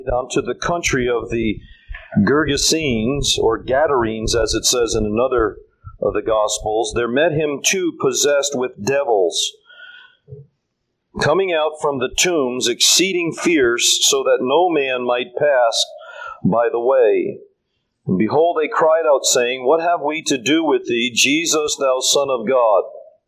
Down to the country of the Gergesenes, or Gadarenes, as it says in another of the Gospels, there met him two possessed with devils, coming out from the tombs, exceeding fierce, so that no man might pass by the way. And behold, they cried out, saying, What have we to do with thee, Jesus, thou Son of God?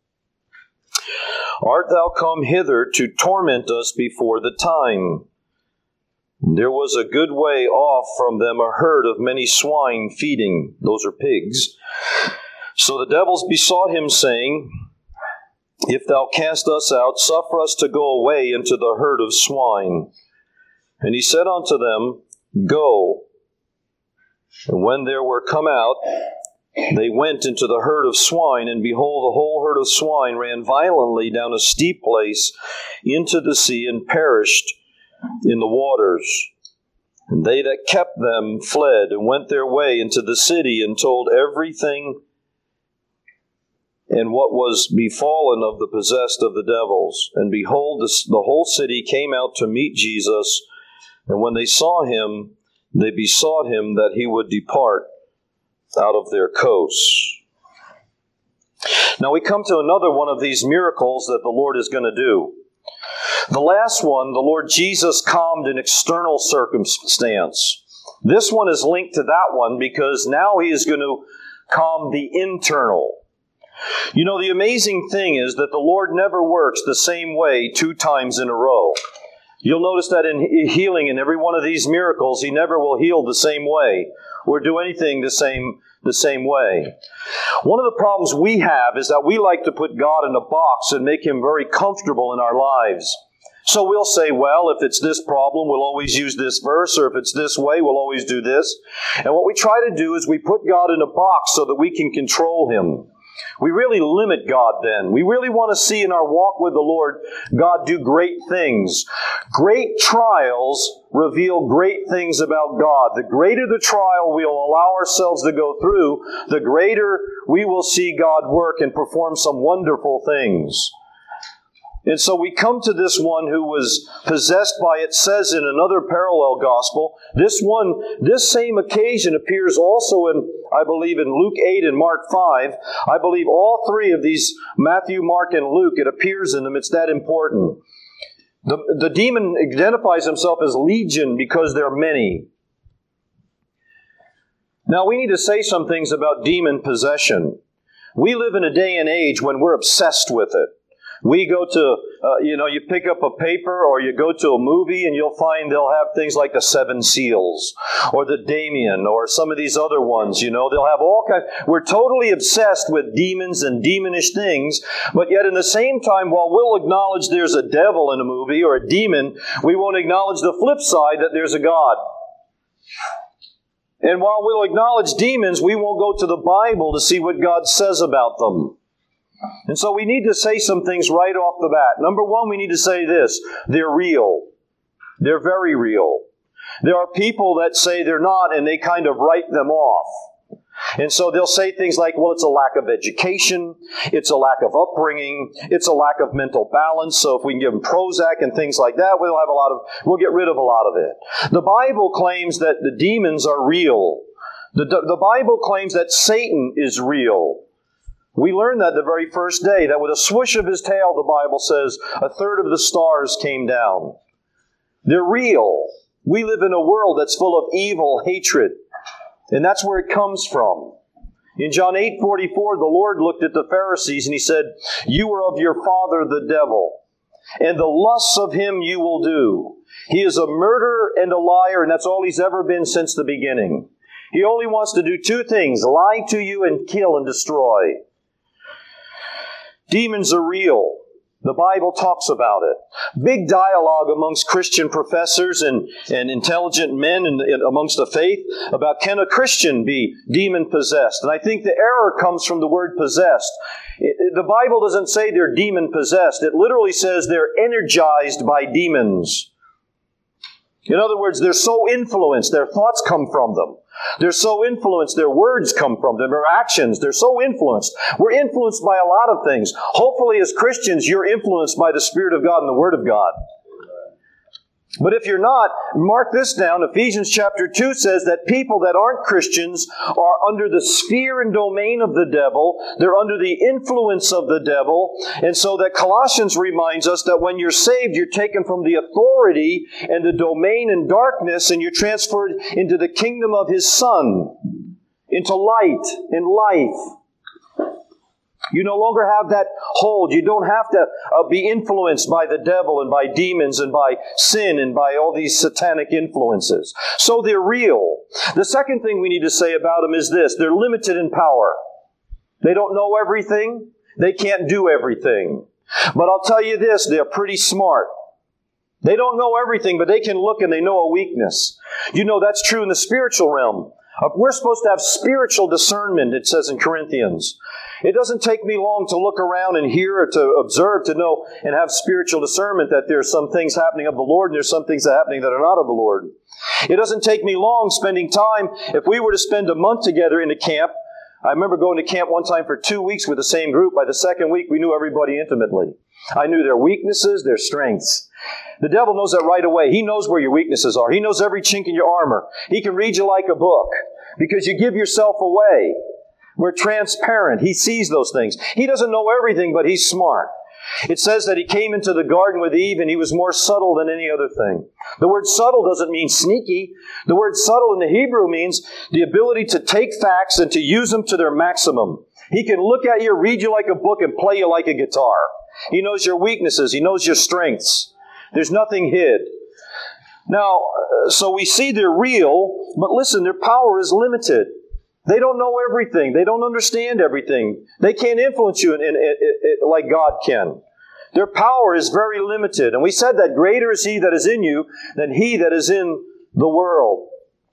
Art thou come hither to torment us before the time? There was a good way off from them a herd of many swine feeding. Those are pigs. So the devils besought him, saying, If thou cast us out, suffer us to go away into the herd of swine. And he said unto them, Go. And when they were come out, they went into the herd of swine, and behold, the whole herd of swine ran violently down a steep place into the sea, and perished in the waters. And they that kept them fled, and went their way into the city, and told everything and what was befallen of the possessed of the devils. And behold, the whole city came out to meet Jesus, and when they saw him, they besought him that he would depart out of their coasts. Now we come to another one of these miracles that the Lord is going to do. The last one, the Lord Jesus calmed an external circumstance. This one is linked to that one because now he is going to calm the internal. You know, the amazing thing is that the Lord never works the same way two times in a row. You'll notice that in healing, in every one of these miracles, he never will heal the same way or do anything the same way. One of the problems we have is that we like to put God in a box and make him very comfortable in our lives. So we'll say, well, if it's this problem, we'll always use this verse, or if it's this way, we'll always do this. And what we try to do is we put God in a box so that we can control him. We really limit God then. We really want to see in our walk with the Lord, God do great things. Great trials reveal great things about God. The greater the trial we'll allow ourselves to go through, the greater we will see God work and perform some wonderful things. And so we come to this one who was possessed by, it says in another parallel gospel, this same occasion appears also in, I believe, in Luke 8 and Mark 5. I believe all three of these, Matthew, Mark, and Luke, it appears in them. It's that important. The demon identifies himself as legion because there are many. Now we need to say some things about demon possession. We live in a day and age when we're obsessed with it. We go to, you pick up a paper or you go to a movie and you'll find they'll have things like the Seven Seals or the Damien or some of these other ones, they'll have all kinds. We're totally obsessed with demons and demonish things, but yet in the same time, while we'll acknowledge there's a devil in a movie or a demon, we won't acknowledge the flip side that there's a God. And while we'll acknowledge demons, we won't go to the Bible to see what God says about them. And so we need to say some things right off the bat. Number one, we need to say this. They're real. They're very real. There are people that say they're not, and they kind of write them off. And so they'll say things like, well, it's a lack of education, it's a lack of upbringing, it's a lack of mental balance, so if we can give them Prozac and things like that, we'll get rid of a lot of it. The Bible claims that the demons are real. The Bible claims that Satan is real. We learned that the very first day, that with a swoosh of his tail, the Bible says, a third of the stars came down. They're real. We live in a world that's full of evil, hatred, and that's where it comes from. In John 8:44, the Lord looked at the Pharisees and he said, You are of your father the devil, and the lusts of him you will do. He is a murderer and a liar, and that's all he's ever been since the beginning. He only wants to do two things, lie to you and kill and destroy. Demons are real. The Bible talks about it. Big dialogue amongst Christian professors and intelligent men amongst the faith about, can a Christian be demon-possessed? And I think the error comes from the word possessed. The Bible doesn't say they're demon-possessed. It literally says they're energized by demons. In other words, they're so influenced, their thoughts come from them. They're so influenced, their words come from them, their actions, they're so influenced. We're influenced by a lot of things. Hopefully as Christians, you're influenced by the Spirit of God and the Word of God. But if you're not, mark this down. Ephesians chapter 2 says that people that aren't Christians are under the sphere and domain of the devil. They're under the influence of the devil. And so that Colossians reminds us that when you're saved, you're taken from the authority and the domain in darkness, and you're transferred into the kingdom of His Son, into light and life. You no longer have that hold. You don't have to be influenced by the devil and by demons and by sin and by all these satanic influences. So they're real. The second thing we need to say about them is this. They're limited in power. They don't know everything. They can't do everything. But I'll tell you this, they're pretty smart. They don't know everything, but they can look and they know a weakness. You know, that's true in the spiritual realm. We're supposed to have spiritual discernment, it says in Corinthians. It doesn't take me long to look around and hear or to observe, to know and have spiritual discernment that there's some things happening of the Lord and there's some things that are happening that are not of the Lord. It doesn't take me long spending time. If we were to spend a month together in a camp, I remember going to camp one time for 2 weeks with the same group. By the second week, we knew everybody intimately. I knew their weaknesses, their strengths. The devil knows that right away. He knows where your weaknesses are. He knows every chink in your armor. He can read you like a book because you give yourself away. We're transparent. He sees those things. He doesn't know everything, but He's smart. It says that He came into the garden with Eve and He was more subtle than any other thing. The word subtle doesn't mean sneaky. The word subtle in the Hebrew means the ability to take facts and to use them to their maximum. He can look at you, read you like a book, and play you like a guitar. He knows your weaknesses. He knows your strengths. There's nothing hid. Now, so we see they're real, but listen, their power is limited. They don't know everything. They don't understand everything. They can't influence you like God can. Their power is very limited. And we said that greater is He that is in you than he that is in the world.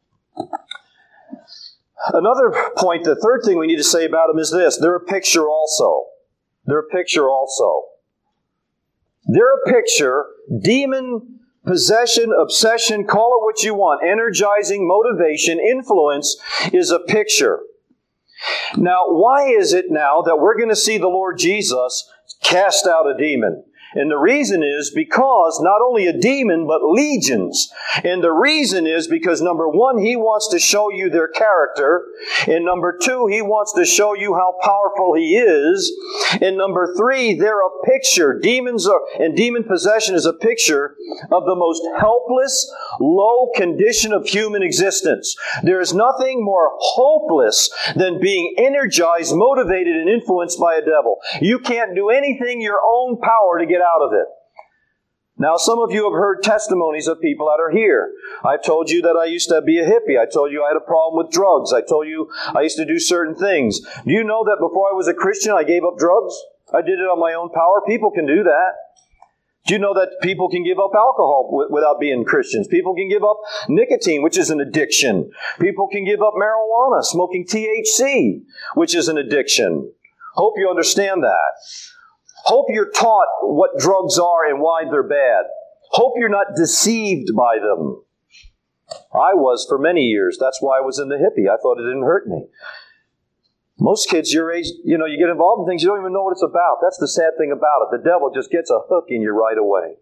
Another point, the third thing we need to say about them is this. They're a picture also. They're a picture also. They're a picture, demon possession, obsession, call it what you want, energizing, motivation, influence is a picture. Now, why is it now that we're going to see the Lord Jesus cast out a demon? And the reason is because not only a demon, but legions. And the reason is because, number one, He wants to show you their character. And number two, He wants to show you how powerful He is. And number three, they're a picture. And demon possession is a picture of the most helpless, low condition of human existence. There is nothing more hopeless than being energized, motivated, and influenced by a devil. You can't do anything your own power to get out of it. Now, some of you have heard testimonies of people that are here. I've told you that I used to be a hippie. I told you I had a problem with drugs. I told you I used to do certain things. Do you know that before I was a Christian, I gave up drugs? I did it on my own power. People can do that. Do you know that people can give up alcohol without being Christians? People can give up nicotine, which is an addiction. People can give up marijuana, smoking THC, which is an addiction. Hope you understand that. Hope you're taught what drugs are and why they're bad. Hope you're not deceived by them. I was for many years. That's why I was in the hippie. I thought it didn't hurt me. Most kids your age, you get involved in things you don't even know what it's about. That's the sad thing about it. The devil just gets a hook in you right away.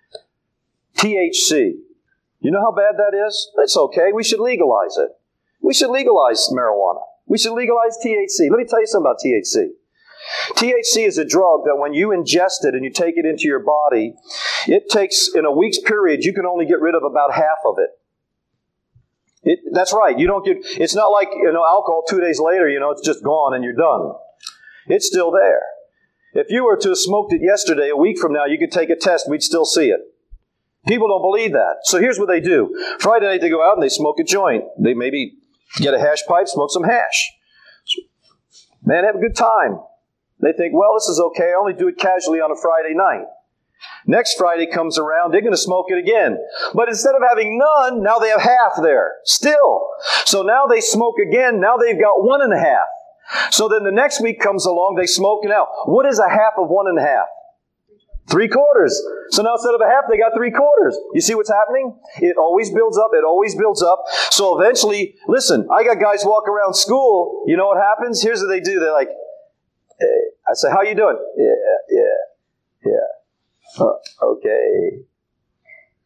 THC. You know how bad that is? It's okay. We should legalize it. We should legalize marijuana. We should legalize THC. Let me tell you something about THC. THC is a drug that when you ingest it and you take it into your body, it takes, in a week's period, you can only get rid of about half of it. That's right. It's not like, alcohol 2 days later, it's just gone and you're done. It's still there. If you were to have smoked it yesterday, a week from now, you could take a test, we'd still see it. People don't believe that. So here's what they do. Friday night they go out and they smoke a joint. They maybe get a hash pipe, smoke some hash. Man, have a good time. They think, well, this is okay. I only do it casually on a Friday night. Next Friday comes around, they're going to smoke it again. But instead of having none, now they have half there. Still. So now they smoke again. Now they've got 1.5. So then the next week comes along, they smoke now. What is a half of 1.5? 3/4. So now instead of a half, they got 3/4. You see what's happening? It always builds up. It always builds up. So eventually, listen, I got guys walk around school. You know what happens? Here's what they do. They're like, I say, how you doing? Yeah. Okay.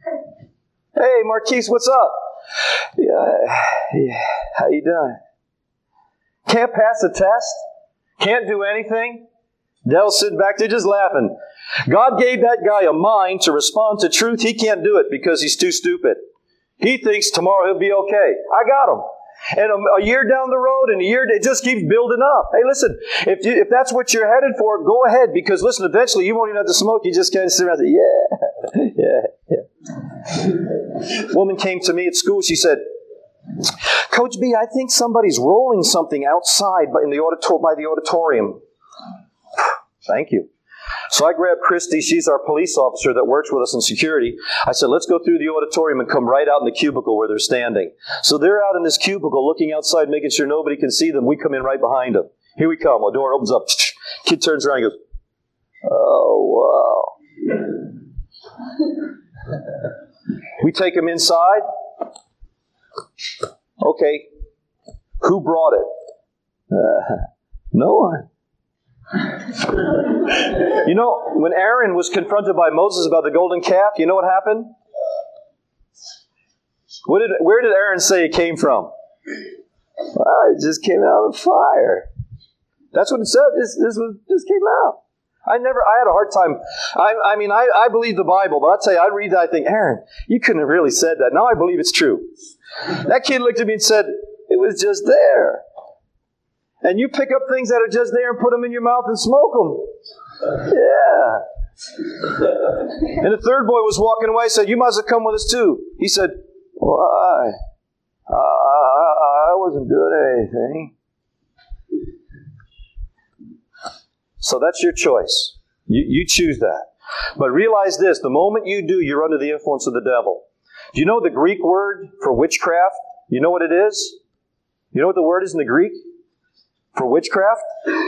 Hey, Marquise, what's up? Yeah, how you doing? Can't pass a test? Can't do anything? Devil's sitting back there just laughing. God gave that guy a mind to respond to truth. He can't do it because he's too stupid. He thinks tomorrow he'll be okay. I got him. And a year down the road, and a year, it just keeps building up. Hey, listen, if that's what you're headed for, go ahead. Because, listen, eventually you won't even have to smoke. You just kind of sit around and say, yeah. Woman came to me at school. She said, Coach B, I think somebody's rolling something outside by the auditorium. Thank you. So I grabbed Christy. She's our police officer that works with us in security. I said, let's go through the auditorium and come right out in the cubicle where they're standing. So they're out in this cubicle looking outside, making sure nobody can see them. We come in right behind them. Here we come. The door opens up. Kid turns around and goes, oh, wow. We take him inside. Okay. Who brought it? No one. You know, when Aaron was confronted by Moses about the golden calf, you know what happened? Where did Aaron say it came from? Well, it just came out of the fire. That's what it said. This just came out. I had a hard time. I believe the Bible, but I'll tell you, I read that, I think, Aaron, you couldn't have really said that. Now I believe it's true. That kid looked at me and said, it was just there. And you pick up things that are just there and put them in your mouth and smoke them. Yeah. And the third boy was walking away, said, you must have come with us too. He said, well, I wasn't doing anything. So that's your choice. You choose that. But realize this, the moment you do, you're under the influence of the devil. Do you know the Greek word for witchcraft? You know what it is? You know what the word is in the Greek for witchcraft?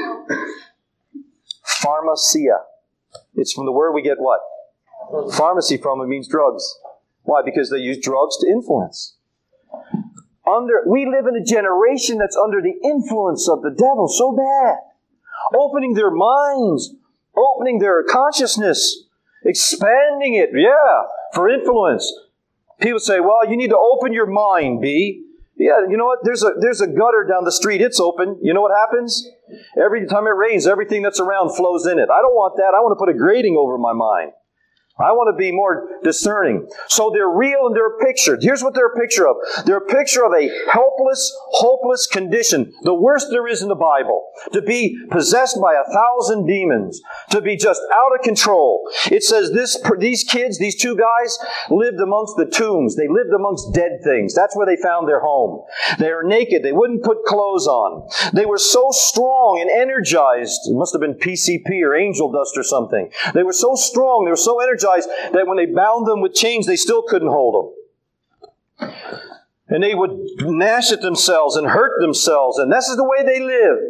Pharmacia. It's from the word we get what? Pharmacy from. It means drugs. Why? Because they use drugs to influence. We live in a generation that's under the influence of the devil so bad. Opening their minds, opening their consciousness, expanding it, for influence. People say, well, you need to open your mind, B. Yeah, you know what? There's a gutter down the street. It's open. You know what happens? Every time it rains, everything that's around flows in it. I don't want that. I want to put a grating over my mind. I want to be more discerning. So they're real and they're pictured. Here's what they're a picture of. They're a picture of a helpless, hopeless condition. The worst there is in the Bible. To be possessed by 1,000 demons. To be just out of control. It says these kids, these two guys, lived amongst the tombs. They lived amongst dead things. That's where they found their home. They were naked. They wouldn't put clothes on. They were so strong and energized. It must have been PCP or angel dust or something. They were so strong. They were so energized that when they bound them with chains, they still couldn't hold them. And they would gnash at themselves and hurt themselves, and this is the way they lived.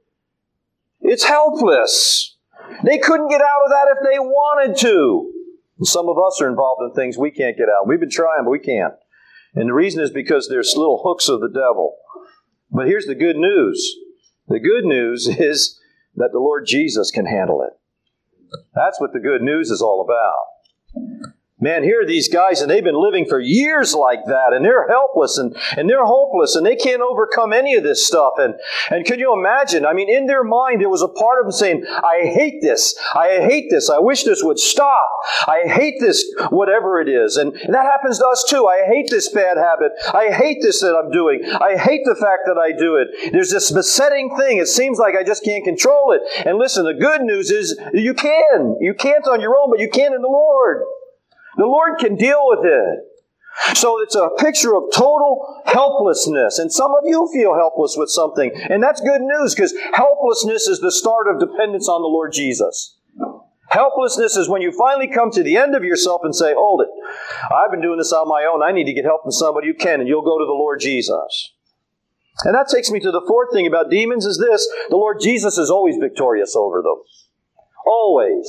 It's helpless. They couldn't get out of that if they wanted to. And some of us are involved in things we can't get out. We've been trying, but we can't. And the reason is because there's little hooks of the devil. But here's the good news. The good news is that the Lord Jesus can handle it. That's what the good news is all about. Man, here are these guys, and they've been living for years like that, and they're helpless, and they're hopeless, and they can't overcome any of this stuff. And can you imagine? I mean, in their mind, there was a part of them saying, I hate this. I hate this. I wish this would stop. I hate this, whatever it is. And that happens to us too. I hate this bad habit. I hate this that I'm doing. I hate the fact that I do it. There's this besetting thing. It seems like I just can't control it. And listen, the good news is you can. You can't on your own, but you can in the Lord. The Lord can deal with it. So it's a picture of total helplessness. And some of you feel helpless with something. And that's good news, because helplessness is the start of dependence on the Lord Jesus. Helplessness is when you finally come to the end of yourself and say, hold it. I've been doing this on my own. I need to get help from somebody who can. And you'll go to the Lord Jesus. And that takes me to the fourth thing about demons is this. The Lord Jesus is always victorious over them. Always.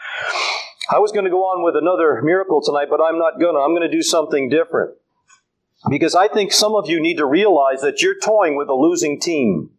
I was going to go on with another miracle tonight, but I'm not going to. I'm going to do something different. Because I think some of you need to realize that you're toying with a losing team.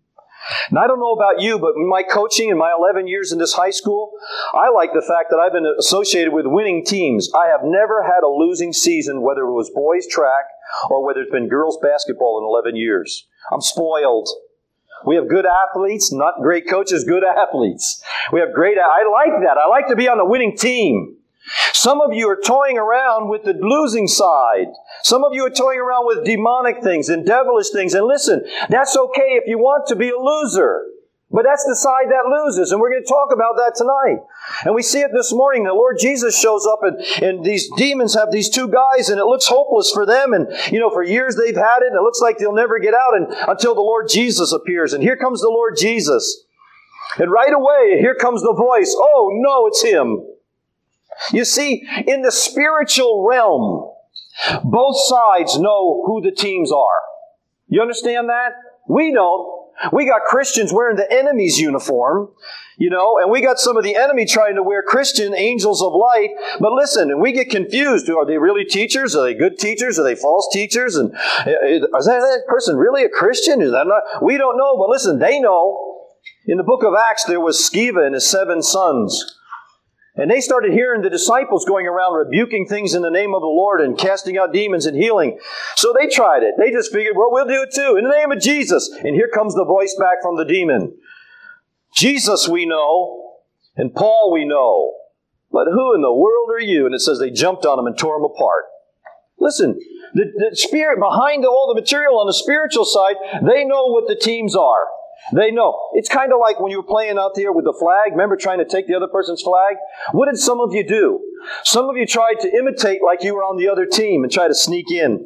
And I don't know about you, but in my coaching in my 11 years in this high school, I like the fact that I've been associated with winning teams. I have never had a losing season, whether it was boys track or whether it's been girls basketball in 11 years. I'm spoiled. We have good athletes, not great coaches, good athletes. We have I like that. I like to be on the winning team. Some of you are toying around with the losing side. Some of you are toying around with demonic things and devilish things. And listen, that's okay if you want to be a loser. But that's the side that loses. And we're going to talk about that tonight. And we see it this morning. The Lord Jesus shows up and these demons have these two guys and it looks hopeless for them. And, for years they've had it and it looks like they'll never get out until the Lord Jesus appears. And here comes the Lord Jesus. And right away, here comes the voice. Oh, no, it's Him. You see, in the spiritual realm, both sides know who the teams are. You understand that? We don't. We got Christians wearing the enemy's uniform, and we got some of the enemy trying to wear Christian angels of light. But listen, and we get confused. Are they really teachers? Are they good teachers? Are they false teachers? And is that person really a Christian? Is that not? We don't know, but listen, they know. In the book of Acts, there was Sceva and his 7 sons. And they started hearing the disciples going around rebuking things in the name of the Lord and casting out demons and healing. So they tried it. They just figured, well, we'll do it too, in the name of Jesus. And here comes the voice back from the demon. Jesus we know, and Paul we know. But who in the world are you? And it says they jumped on him and tore him apart. Listen, the spirit behind all the material on the spiritual side, they know what the teams are. They know. It's kind of like when you were playing out there with the flag. Remember trying to take the other person's flag? What did some of you do? Some of you tried to imitate like you were on the other team and try to sneak in.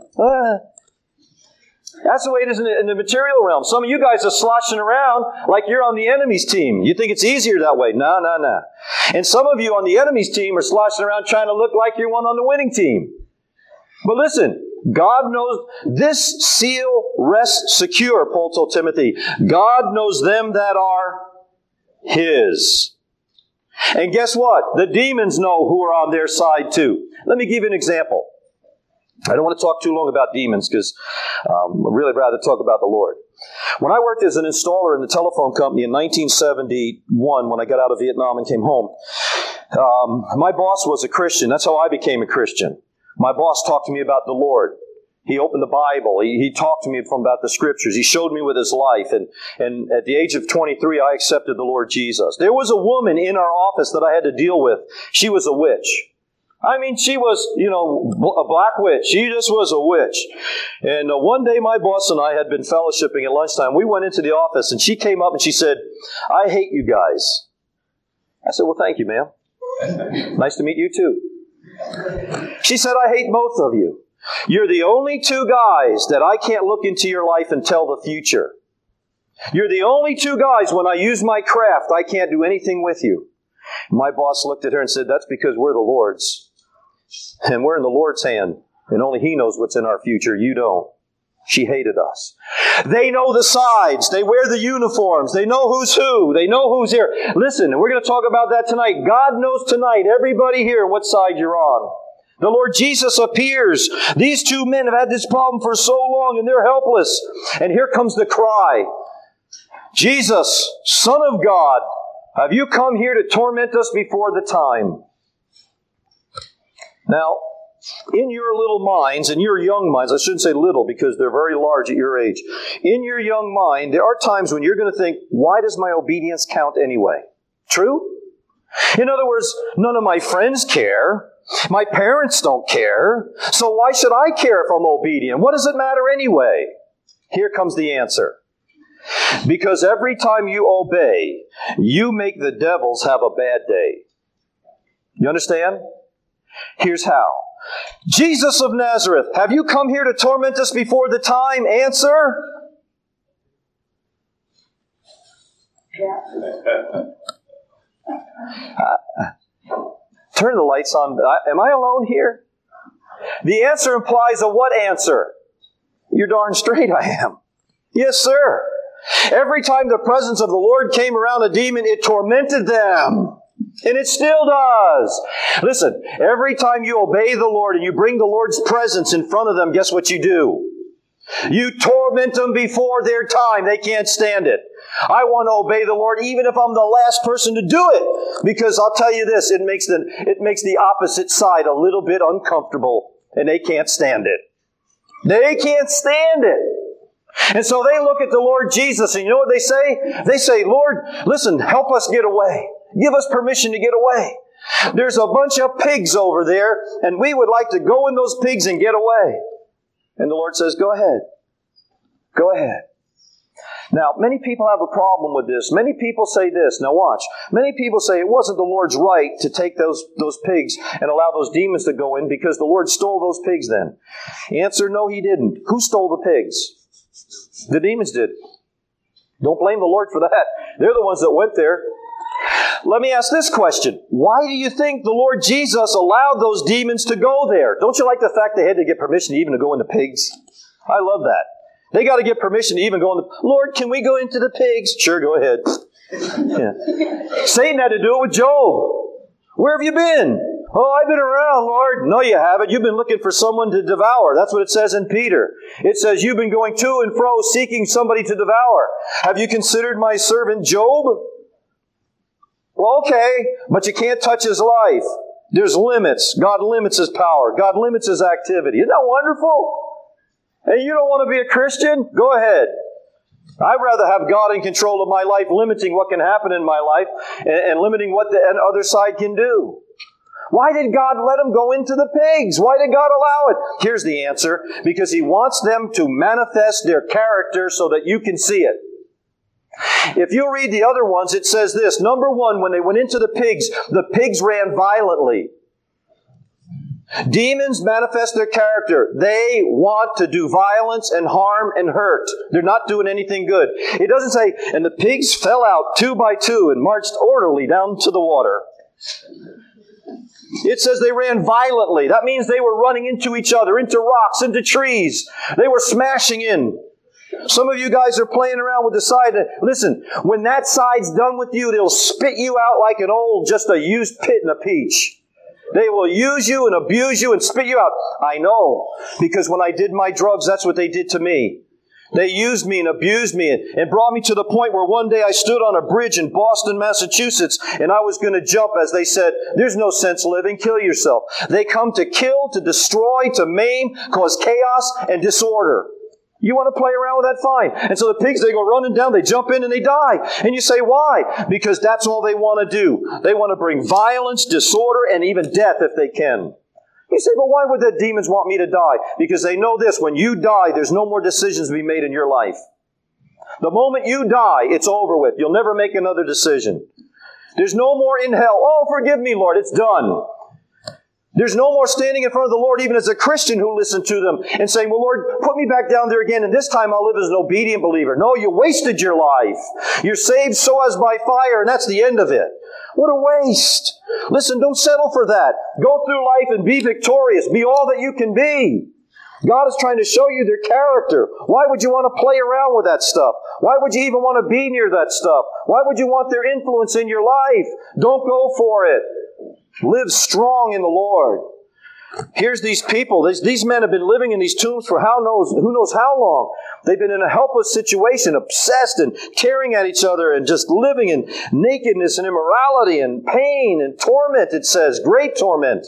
That's the way it is in the material realm. Some of you guys are sloshing around like you're on the enemy's team. You think it's easier that way. No. And some of you on the enemy's team are sloshing around trying to look like you're one on the winning team. But listen, God knows this seal rests secure, Paul told Timothy. God knows them that are His. And guess what? The demons know who are on their side too. Let me give you an example. I don't want to talk too long about demons because I'd really rather talk about the Lord. When I worked as an installer in the telephone company in 1971, when I got out of Vietnam and came home, my boss was a Christian. That's how I became a Christian. My boss talked to me about the Lord. He opened the Bible. He talked to me about the Scriptures. He showed me with his life. And at the age of 23, I accepted the Lord Jesus. There was a woman in our office that I had to deal with. She was a witch. I mean, she was, a black witch. She just was a witch. And one day my boss and I had been fellowshipping at lunchtime. We went into the office and she came up and she said, "I hate you guys." I said, "Well, thank you, ma'am. Nice to meet you too." She said, "I hate both of you. You're the only two guys that I can't look into your life and tell the future. You're the only two guys when I use my craft, I can't do anything with you." My boss looked at her and said, "That's because we're the Lord's. And we're in the Lord's hand. And only He knows what's in our future. You don't." She hated us. They know the sides. They wear the uniforms. They know who's who. They know who's here. Listen, and we're going to talk about that tonight. God knows tonight, everybody here, what side you're on. The Lord Jesus appears. These two men have had this problem for so long and they're helpless. And here comes the cry. "Jesus, Son of God, have you come here to torment us before the time?" Now, in your little minds, in your young minds, I shouldn't say little because they're very large at your age. In your young mind, there are times when you're going to think, why does my obedience count anyway? True? In other words, none of my friends care. My parents don't care. So why should I care if I'm obedient? What does it matter anyway? Here comes the answer. Because every time you obey, you make the devils have a bad day. You understand? Here's how. "Jesus of Nazareth, have you come here to torment us before the time?" Answer. Turn the lights on. Am I alone here? The answer implies a what answer? You're darn straight I am. Yes, sir. Every time the presence of the Lord came around a demon, it tormented them. And it still does. Listen, every time you obey the Lord and you bring the Lord's presence in front of them, guess what you do? You torment them before their time. They can't stand it. I want to obey the Lord even if I'm the last person to do it. Because I'll tell you this, it makes the opposite side a little bit uncomfortable. And they can't stand it. They can't stand it. And so they look at the Lord Jesus, and you know what they say? They say, Lord, listen, help us get away. Give us permission to get away. There's a bunch of pigs over there, and we would like to go in those pigs and get away. And the Lord says, go ahead. Go ahead. Now, many people have a problem with this. Many people say this. Now watch. Many people say it wasn't the Lord's right to take those pigs and allow those demons to go in because the Lord stole those pigs then. Answer, no, He didn't. Who stole the pigs? The demons did. Don't blame the Lord for that. They're the ones that went there. Let me ask this question. Why do you think the Lord Jesus allowed those demons to go there? Don't you like the fact they had to get permission even to go into pigs? I love that. They got to get permission to even go into... Lord, can we go into the pigs? Sure, go ahead. Yeah. Satan had to do it with Job. Where have you been? Oh, I've been around, Lord. No, you haven't. You've been looking for someone to devour. That's what it says in Peter. It says you've been going to and fro seeking somebody to devour. Have you considered my servant Job? Well, okay, but you can't touch his life. There's limits. God limits his power. God limits his activity. Isn't that wonderful? Hey, you don't want to be a Christian? Go ahead. I'd rather have God in control of my life, limiting what can happen in my life and limiting what the other side can do. Why did God let them go into the pigs? Why did God allow it? Here's the answer. Because He wants them to manifest their character so that you can see it. If you read the other ones, it says this. Number one, when they went into the pigs ran violently. Demons manifest their character. They want to do violence and harm and hurt. They're not doing anything good. It doesn't say, and the pigs fell out 2 by 2 and marched orderly down to the water. It says they ran violently. That means they were running into each other, into rocks, into trees. They were smashing in. Some of you guys are playing around with the side. Listen, when that side's done with you, they'll spit you out like an old, just a used pit in a peach. They will use you and abuse you and spit you out. I know, because when I did my drugs, that's what they did to me. They used me and abused me and brought me to the point where one day I stood on a bridge in Boston, Massachusetts, and I was going to jump as they said, there's no sense living, kill yourself. They come to kill, to destroy, to maim, cause chaos and disorder. You want to play around with that? Fine. And so the pigs, they go running down, they jump in and they die. And you say, why? Because that's all they want to do. They want to bring violence, disorder, and even death if they can. You say, but why would the demons want me to die? Because they know this, when you die, there's no more decisions to be made in your life. The moment you die, it's over with. You'll never make another decision. There's no more in hell. Oh, forgive me, Lord, it's done. There's no more standing in front of the Lord, even as a Christian who listened to them and saying, well, Lord, put me back down there again, and this time I'll live as an obedient believer. No, you wasted your life. You're saved so as by fire, and that's the end of it. What a waste. Listen, don't settle for that. Go through life and be victorious. Be all that you can be. God is trying to show you their character. Why would you want to play around with that stuff? Why would you even want to be near that stuff? Why would you want their influence in your life? Don't go for it. Live strong in the Lord. Here's these people. These men have been living in these tombs for who knows how long. They've been in a helpless situation, obsessed and tearing at each other and just living in nakedness and immorality and pain and torment, it says. Great torment.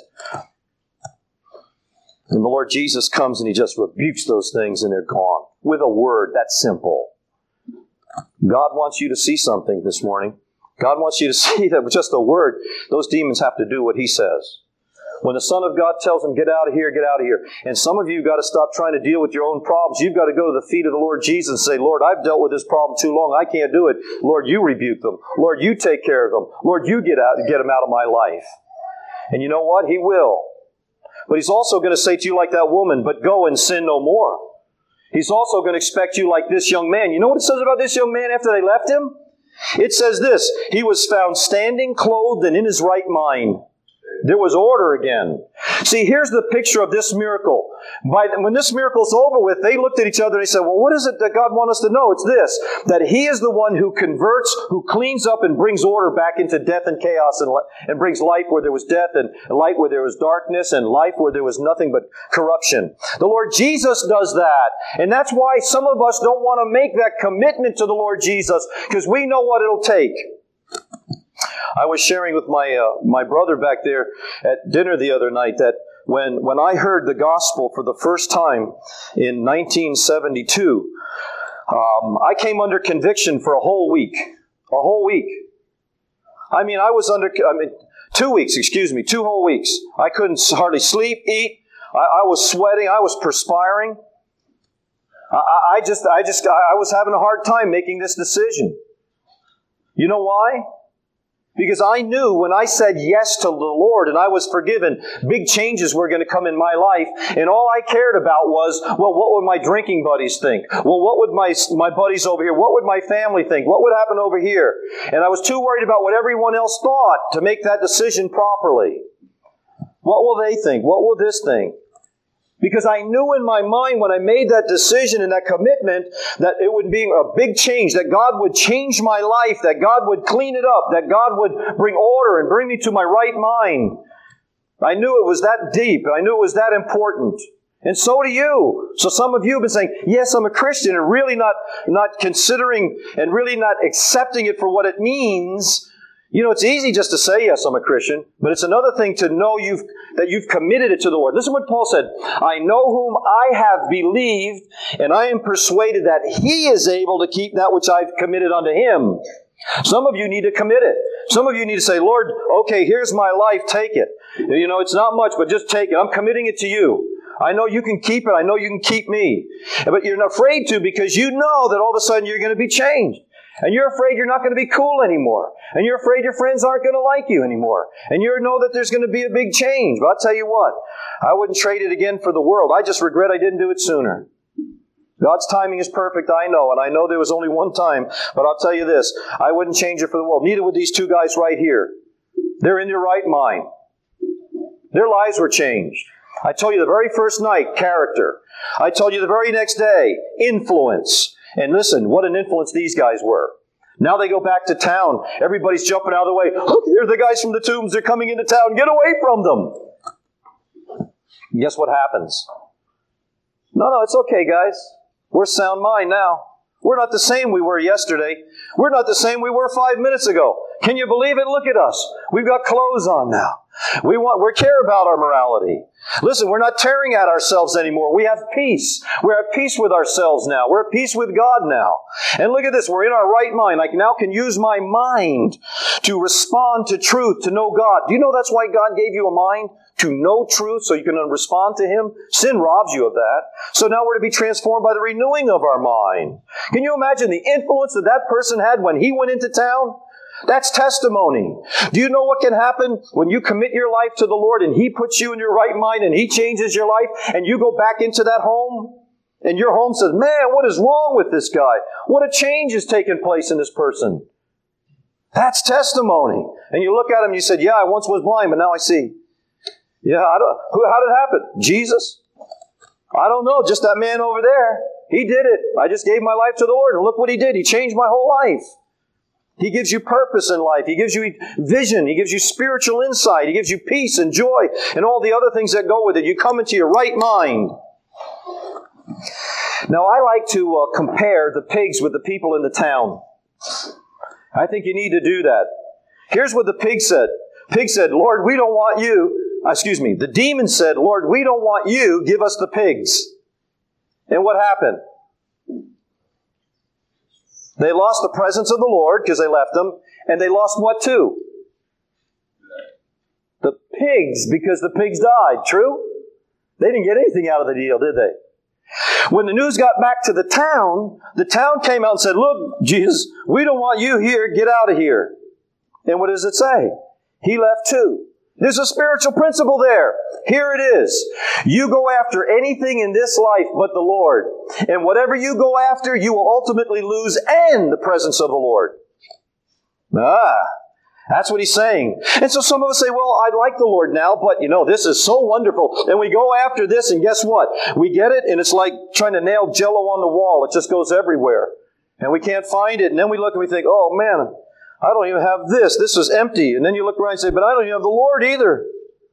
And the Lord Jesus comes and He just rebukes those things and they're gone. With a word, that's simple. God wants you to see something this morning. God wants you to see that with just a word, those demons have to do what He says. When the Son of God tells them, get out of here, get out of here. And some of you have got to stop trying to deal with your own problems. You've got to go to the feet of the Lord Jesus and say, Lord, I've dealt with this problem too long. I can't do it. Lord, you rebuke them. Lord, you take care of them. Lord, you get them out of my life. And you know what? He will. But He's also going to say to you like that woman, but go and sin no more. He's also going to expect you like this young man. You know what it says about this young man after they left him? It says this, he was found standing, clothed, and in his right mind. there was order again. See, here's the picture of this miracle. When this miracle's over with, they looked at each other and they said, well, what is it that God wants us to know? It's this, that He is the one who converts, who cleans up and brings order back into death and chaos and brings life where there was death and light where there was darkness and life where there was nothing but corruption. The Lord Jesus does that. And that's why some of us don't want to make that commitment to the Lord Jesus, because we know what it'll take. I was sharing with my brother back there at dinner the other night that when I heard the gospel for the first time in 1972, I came under conviction for a whole week. A whole week. I was under 2 weeks, 2 whole weeks. I couldn't hardly sleep, eat. I was sweating. I was perspiring. I was having a hard time making this decision. You know why? Because I knew when I said yes to the Lord and I was forgiven, big changes were going to come in my life. And all I cared about was, well, what would my drinking buddies think? Well, what would my buddies over here? What would my family think? What would happen over here? And I was too worried about what everyone else thought to make that decision properly. What will they think? What will this think? Because I knew in my mind when I made that decision and that commitment that it would be a big change, that God would change my life, that God would clean it up, that God would bring order and bring me to my right mind. I knew it was that deep. I knew it was that important. And so do you. So some of you have been saying, yes, I'm a Christian, and really not considering and really not accepting it for what it means. You know, it's easy just to say, yes, I'm a Christian, but it's another thing to know that you've committed it to the Lord. Listen to what Paul said. I know whom I have believed, and I am persuaded that He is able to keep that which I've committed unto Him. Some of you need to commit it. Some of you need to say, Lord, okay, here's my life, take it. You know, it's not much, but just take it. I'm committing it to you. I know you can keep it. I know you can keep me. But you're not afraid to, because you know that all of a sudden you're going to be changed. And you're afraid you're not going to be cool anymore. And you're afraid your friends aren't going to like you anymore. And you know that there's going to be a big change. But I'll tell you what, I wouldn't trade it again for the world. I just regret I didn't do it sooner. God's timing is perfect, I know. And I know there was only one time. But I'll tell you this, I wouldn't change it for the world. Neither would these two guys right here. They're in their right mind. Their lives were changed. I told you the very first night, character. I told you the very next day, influence. And listen, what an influence these guys were. Now they go back to town. Everybody's jumping out of the way. Look, here are the guys from the tombs. They're coming into town. Get away from them. And guess what happens? No, it's okay, guys. We're sound mind now. We're not the same we were yesterday. We're not the same we were 5 minutes ago. Can you believe it? Look at us. We've got clothes on now. We care about our morality. Listen, we're not tearing at ourselves anymore. We have peace. We're at peace with ourselves now. We're at peace with God now. And look at this. We're in our right mind. I now can use my mind to respond to truth, to know God. Do you know that's why God gave you a mind? To know truth so you can respond to Him? Sin robs you of that. So now we're to be transformed by the renewing of our mind. Can you imagine the influence that person had when he went into town? That's testimony. Do you know what can happen when you commit your life to the Lord and He puts you in your right mind and He changes your life and you go back into that home and your home says, man, what is wrong with this guy? What a change has taken place in this person. That's testimony. And you look at him and you said, yeah, I once was blind, but now I see. Yeah, how did it happen? Jesus? I don't know, just that man over there. He did it. I just gave my life to the Lord and look what He did. He changed my whole life. He gives you purpose in life. He gives you vision. He gives you spiritual insight. He gives you peace and joy and all the other things that go with it. You come into your right mind. Now, I like to compare the pigs with the people in the town. I think you need to do that. Here's what the pig said. Pig said, Lord, we don't want you. The demon said, Lord, we don't want you. Give us the pigs. And what happened? They lost the presence of the Lord because they left them. And they lost what too? The pigs, because the pigs died. True? They didn't get anything out of the deal, did they? When the news got back to the town came out and said, look, Jesus, we don't want you here. Get out of here. And what does it say? He left too. There's a spiritual principle there. Here it is. You go after anything in this life but the Lord. And whatever you go after, you will ultimately lose and the presence of the Lord. That's what he's saying. And so some of us say, well, I like the Lord now, but this is so wonderful. And we go after this, and guess what? We get it, and it's like trying to nail Jell-O on the wall. It just goes everywhere. And we can't find it. And then we look and we think, oh man, I don't even have this. This is empty. And then you look around and say, but I don't even have the Lord either.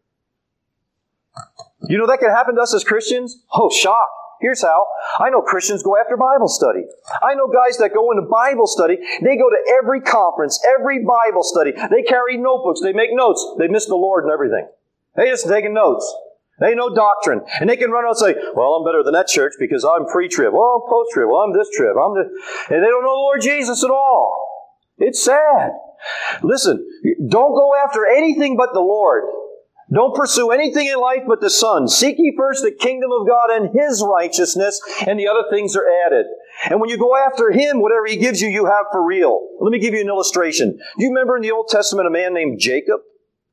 That can happen to us as Christians? Oh, shock. Here's how. I know Christians go after Bible study. I know guys that go into Bible study. They go to every conference, every Bible study. They carry notebooks. They make notes. They miss the Lord and everything. They just taking notes. They know doctrine. And they can run out and say, well, I'm better than that church because I'm pre-trib. Well, I'm post-trib. Well, I'm this trib. And they don't know the Lord Jesus at all. It's sad. Listen, don't go after anything but the Lord. Don't pursue anything in life but the Son. Seek ye first the kingdom of God and His righteousness, and the other things are added. And when you go after Him, whatever He gives you, you have for real. Let me give you an illustration. Do you remember in the Old Testament a man named Jacob?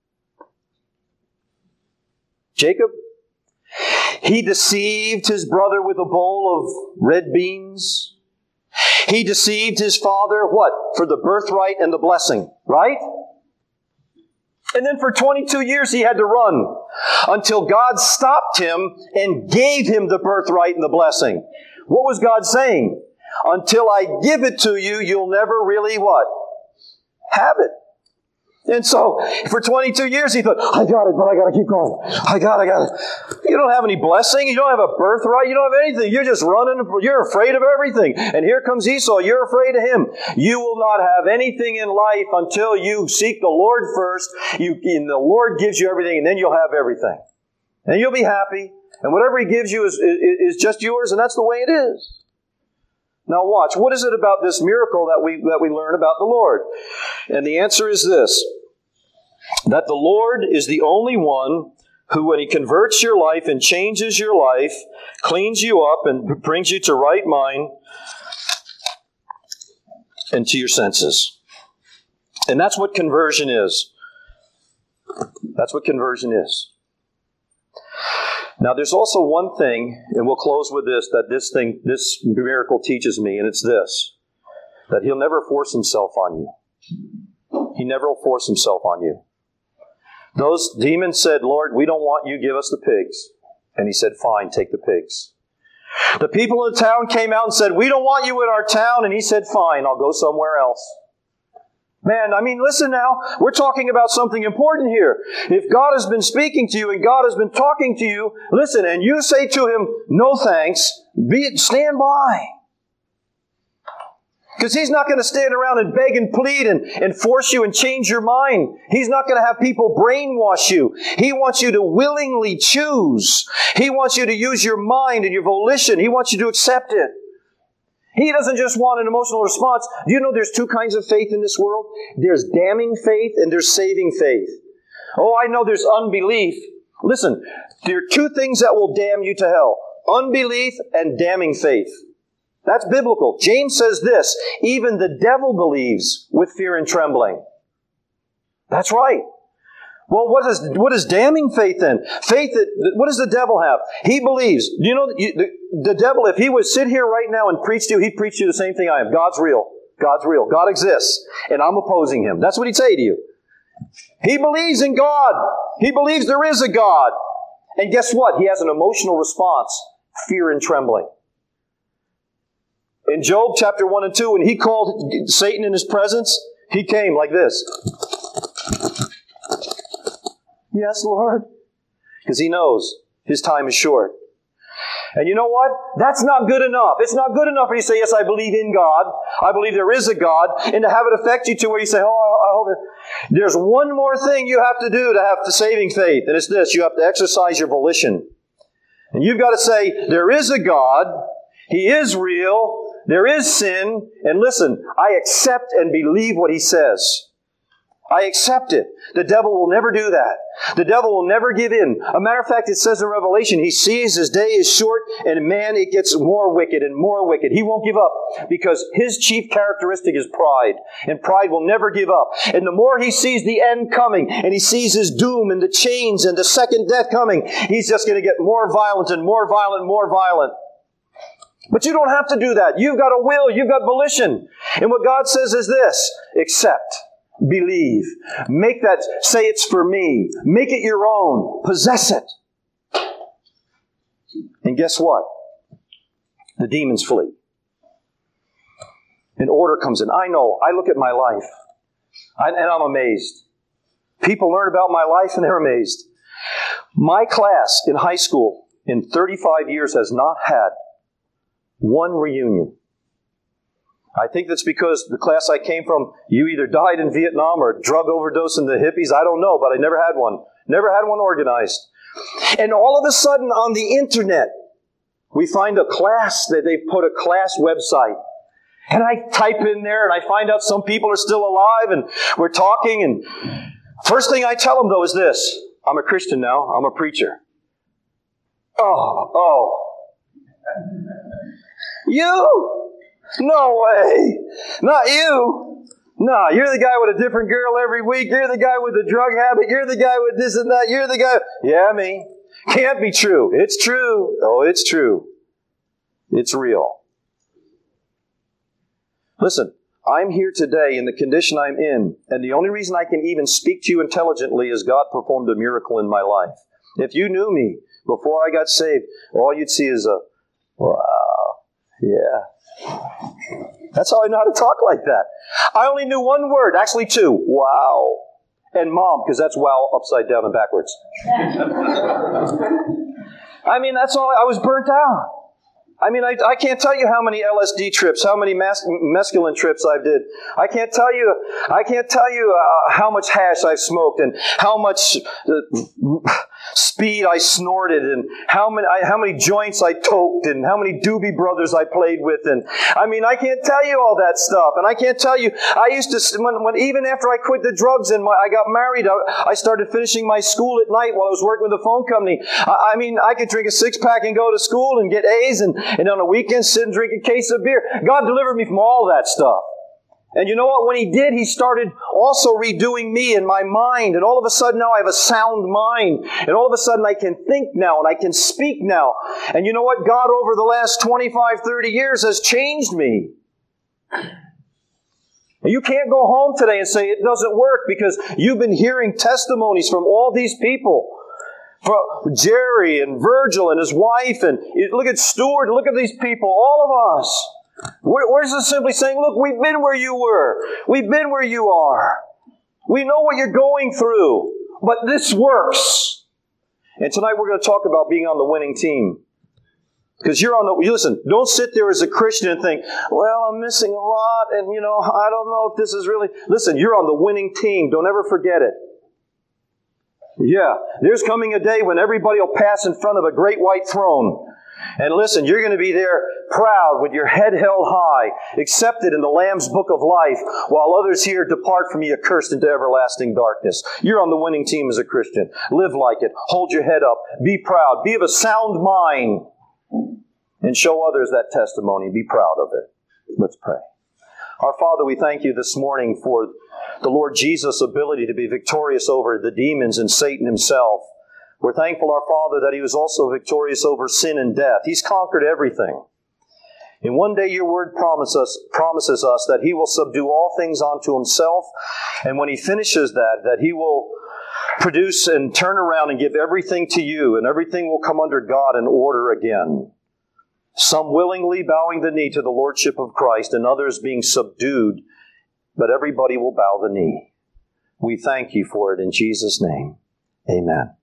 Jacob? He deceived his brother with a bowl of red beans. He deceived his father, what? For the birthright and the blessing, right? And then for 22 years he had to run until God stopped him and gave him the birthright and the blessing. What was God saying? Until I give it to you, you'll never really what? Have it. And so, for 22 years he thought, I got it, but I got to keep going. I got it. You don't have any blessing. You don't have a birthright. You don't have anything. You're just running. You're afraid of everything. And here comes Esau. You're afraid of him. You will not have anything in life until you seek the Lord first. And the Lord gives you everything, and then you'll have everything. And you'll be happy. And whatever He gives you is just yours, and that's the way it is. Now watch. What is it about this miracle that we learn about the Lord? And the answer is this. That the Lord is the only one who, when He converts your life and changes your life, cleans you up and brings you to right mind and to your senses. And that's what conversion is. That's what conversion is. Now, there's also one thing, and we'll close with this, that this miracle teaches me, and it's this, that He'll never force Himself on you. He never will force Himself on you. Those demons said, Lord, we don't want you, give us the pigs. And He said, fine, take the pigs. The people in the town came out and said, we don't want you in our town. And He said, fine, I'll go somewhere else. Man, listen now. We're talking about something important here. If God has been speaking to you and God has been talking to you, listen, and you say to Him, no thanks, stand by. Because He's not going to stand around and beg and plead and force you and change your mind. He's not going to have people brainwash you. He wants you to willingly choose. He wants you to use your mind and your volition. He wants you to accept it. He doesn't just want an emotional response. Do you know there's two kinds of faith in this world? There's damning faith and there's saving faith. Oh, I know there's unbelief. Listen, there are two things that will damn you to hell. Unbelief and damning faith. That's biblical. James says this, even the devil believes with fear and trembling. That's right. Well, what is damning faith then? Faith, what does the devil have? He believes. You know, the devil, if he would sit here right now and preach to you, he'd preach to you the same thing I am. God's real. God's real. God exists. And I'm opposing Him. That's what he'd say to you. He believes in God. He believes there is a God. And guess what? He has an emotional response. Fear and trembling. In Job chapter 1 and 2, when he called Satan in his presence, he came like this. Yes, Lord. Because he knows his time is short. And you know what? That's not good enough. It's not good enough for you to say, yes, I believe in God. I believe there is a God. And to have it affect you to where you say, oh, I hope it. There's one more thing you have to do to have the saving faith. And it's this. You have to exercise your volition. And you've got to say, there is a God. He is real. There is sin, and listen, I accept and believe what He says. I accept it. The devil will never do that. The devil will never give in. A matter of fact, it says in Revelation, he sees his day is short, and man, it gets more wicked and more wicked. He won't give up because his chief characteristic is pride, and pride will never give up. And the more he sees the end coming, and he sees his doom and the chains and the second death coming, he's just going to get more violent and more violent and more violent. But you don't have to do that. You've got a will. You've got volition. And what God says is this, accept. believe. Make that, say it's for me. Make it your own. Possess it. And guess what? The demons flee. And order comes in. I know. I look at my life. And I'm amazed. People learn about my life and they're amazed. My class in high school in 35 years has not had one reunion. I think that's because the class I came from, you either died in Vietnam or drug overdose in the hippies. I don't know, but I never had one. Never had one organized. And all of a sudden on the internet, we find a class that they put a class website. And I type in there and I find out some people are still alive and we're talking. And first thing I tell them though is this. I'm a Christian now. I'm a preacher. Oh. You? No way. Not you. No, you're the guy with a different girl every week. You're the guy with the drug habit. You're the guy with this and that. You're the guy. Yeah, me. Can't be true. It's true. Oh, it's true. It's real. Listen, I'm here today in the condition I'm in, and the only reason I can even speak to you intelligently is God performed a miracle in my life. If you knew me before I got saved, all you'd see is a, wow, yeah. That's how I know how to talk like that. I only knew one word, actually two, wow, and mom, because that's wow upside down and backwards. I mean, that's all, I was burnt out. I mean, I can't tell you how many LSD trips, how many mescaline trips I did. I can't tell you how much hash I've smoked and how much speed I snorted and how many joints I toked and how many Doobie Brothers I played with. And I mean, I can't tell you all that stuff. And I can't tell you, I used to, when even after I quit the drugs and I got married, I started finishing my school at night while I was working with the phone company. I mean, I could drink a 6-pack and go to school and get A's and on the weekends sit and drink a case of beer. God delivered me from all that stuff. And you know what? When He did, He started also redoing me in my mind. And all of a sudden now I have a sound mind. And all of a sudden I can think now and I can speak now. And you know what? God over the last 25, 30 years has changed me. You can't go home today and say it doesn't work because you've been hearing testimonies from all these people. For Jerry and Virgil and his wife, and look at Stuart, look at these people, all of us. We're just simply saying, look, we've been where you were. We've been where you are. We know what you're going through, but this works. And tonight we're going to talk about being on the winning team. Because listen, don't sit there as a Christian and think, well, I'm missing a lot, and I don't know if this is really... Listen, you're on the winning team. Don't ever forget it. Yeah, there's coming a day when everybody will pass in front of a great white throne. And listen, you're going to be there proud with your head held high, accepted in the Lamb's book of life, while others here depart from you accursed into everlasting darkness. You're on the winning team as a Christian. Live like it. Hold your head up. Be proud. Be of a sound mind. And show others that testimony. Be proud of it. Let's pray. Our Father, we thank you this morning for the Lord Jesus' ability to be victorious over the demons and Satan himself. We're thankful, our Father, that He was also victorious over sin and death. He's conquered everything. And one day your word promises us that He will subdue all things unto Himself. And when He finishes that He will produce and turn around and give everything to you, and everything will come under God and order again. Some willingly bowing the knee to the Lordship of Christ, and others being subdued, but everybody will bow the knee. We thank you for it in Jesus' name. Amen.